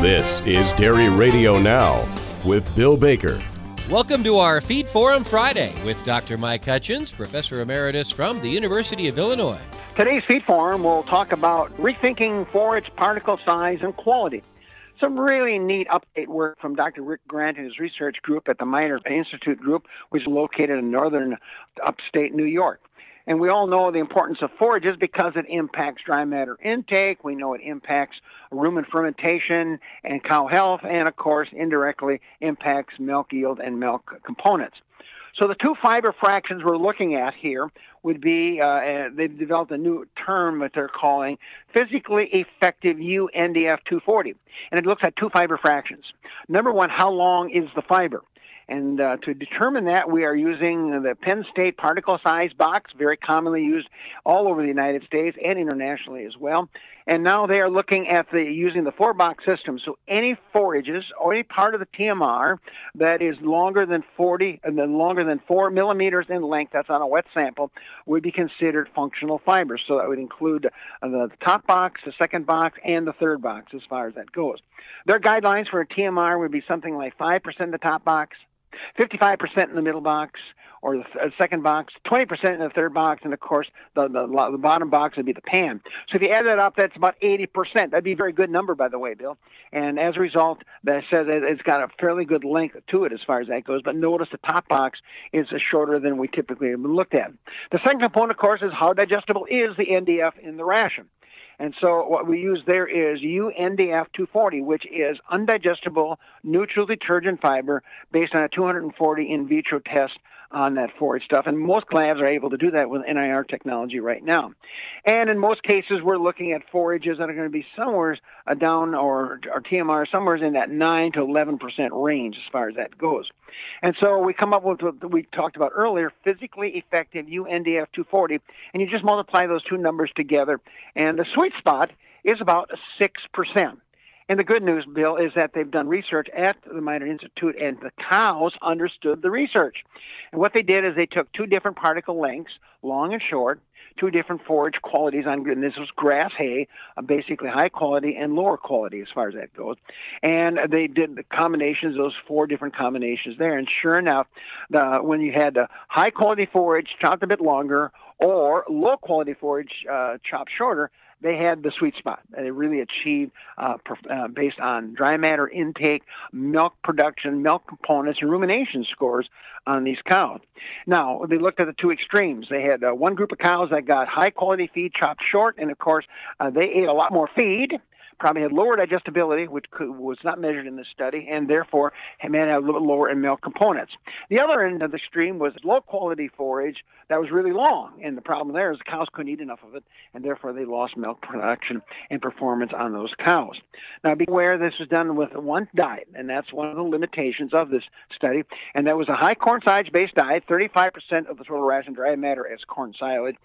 This is Dairy Radio Now with Bill Baker. Welcome to our Feed Forum Friday with Dr. Mike Hutchins, Professor Emeritus from the University of Illinois. Today's Feed Forum will talk about rethinking forage particle size and quality. Some really neat update work from Dr. Rick Grant and his research group at the Minor Institute Group, which is located in northern upstate New York. And we all know the importance of forages because it impacts dry matter intake. We know it impacts rumen fermentation and cow health, and of course, indirectly impacts milk yield and milk components. So the two fiber fractions we're looking at here would be, they've developed a new term that they're calling physically effective UNDF 240. And it looks at two fiber fractions. Number one, how long is the fiber? And to determine that, we are using the Penn State particle size box, very commonly used all over the United States and internationally as well. And now they are looking at using the 4-box system. So any forages or any part of the TMR that is longer than 4 millimeters in length, that's on a wet sample, would be considered functional fibers. So that would include the top box, the second box, and the third box as far as that goes. Their guidelines for a TMR would be something like 5% in the top box, 55% in the middle box, or the second box, 20% in the third box, and of course the bottom box would be the pan. So if you add that up, that's about 80%. That'd be a very good number, by the way, Bill. And as a result, that says that it's got a fairly good length to it as far as that goes. But notice the top box is shorter than we typically have looked at. The second component, of course, is how digestible is the NDF in the ration. And so what we use there is UNDF 240, which is undigestible neutral detergent fiber based on a 240 in vitro test on that forage stuff. And most labs are able to do that with NIR technology right now. And in most cases, we're looking at forages that are going to be somewhere down or TMR somewhere in that 9 to 11% range as far as that goes. And so we come up with what we talked about earlier, physically effective UNDF 240, and you just multiply those two numbers together, and the sweet spot is about 6%. And the good news, Bill, is that they've done research at the Minor Institute, and the cows understood the research. And what they did is they took two different particle lengths, long and short, two different forage qualities and this was grass hay, basically high quality and lower quality as far as that goes. And they did the combinations, those 4 different combinations there. And sure enough, when you had the high quality forage chopped a bit longer or low quality forage chopped shorter, they had the sweet spot. They really achieved based on dry matter intake, milk production, milk components, and rumination scores on these cows. Now, they looked at the two extremes. They had one group of cows that got high-quality feed chopped short, and, of course, they ate a lot more feed, probably had lower digestibility, which was not measured in this study, and therefore may have a little bit lower in milk components. The other end of the extreme was low-quality forage that was really long, and the problem there is the cows couldn't eat enough of it, and therefore they lost milk production and performance on those cows. Now, be aware this was done with one diet, and that's one of the limitations of this study, and that was a high corn silage-based diet, 35% of the total ration dry matter as corn silage,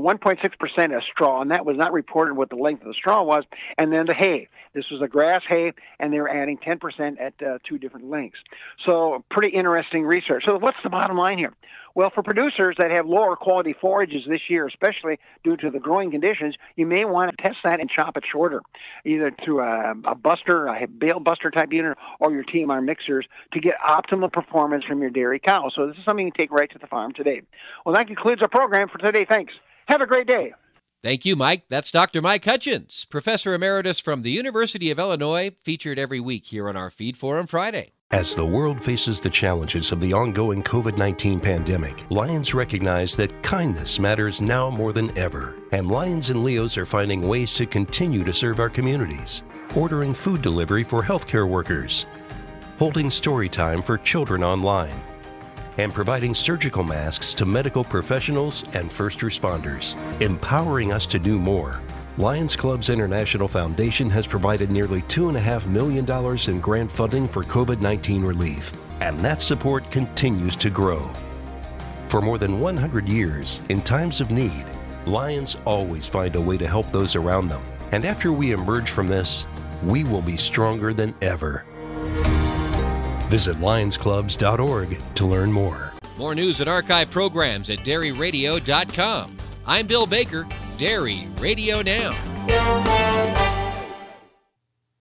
1.6% as straw, and that was not reported what the length of the straw was, and then the hay. This was a grass hay, and they were adding 10% at 2 different lengths. So pretty interesting research. So what's the bottom line here? Well, for producers that have lower quality forages this year, especially due to the growing conditions, you may want to test that and chop it shorter, either through a buster, a bale buster type unit, or your TMR mixers to get optimal performance from your dairy cows. So this is something you can take right to the farm today. Well, that concludes our program for today. Thanks. Have a great day. Thank you, Mike. That's Dr. Mike Hutchins, Professor Emeritus from the University of Illinois, featured every week here on our Feed Forum Friday. As the world faces the challenges of the ongoing COVID-19 pandemic, Lions recognize that kindness matters now more than ever. And Lions and Leos are finding ways to continue to serve our communities, ordering food delivery for healthcare workers, holding story time for children online, and providing surgical masks to medical professionals and first responders, empowering us to do more. Lions Clubs International Foundation has provided nearly $2.5 million in grant funding for COVID-19 relief, and that support continues to grow. For more than 100 years, in times of need, Lions always find a way to help those around them. And after we emerge from this, we will be stronger than ever. Visit lionsclubs.org to learn more. More news and archive programs at dairyradio.com. I'm Bill Baker, Dairy Radio Now.